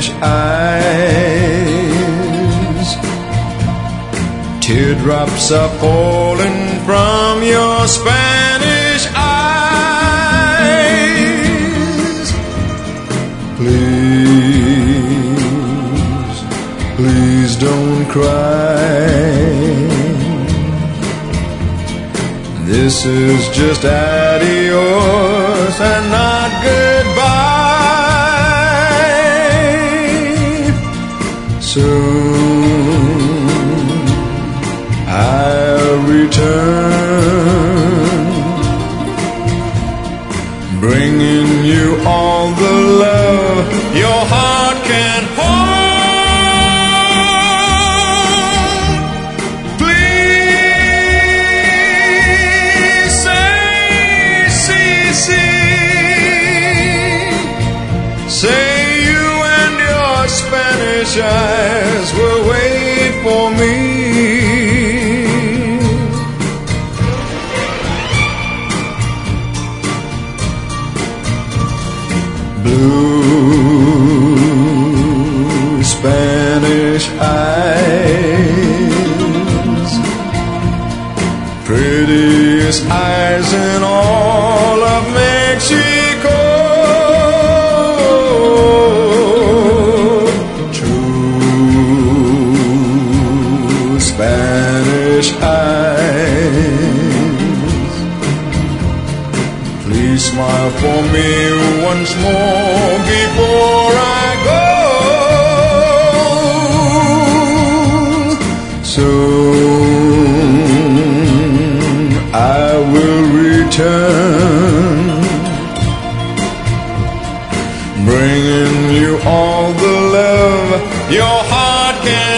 Spanish eyes. Teardrops are falling from your Spanish eyes. Please, please don't cry. This is just adios and not goodbye. Soon I'll return, bringing you all the love your heart can hold. Say you and your Spanish eyes will wait for me. Blue Spanish eyes, prettiest eyes in all of Mexico. Spanish eyes, please smile for me once more before I go. Soon I will return, bringing you all the love your heart can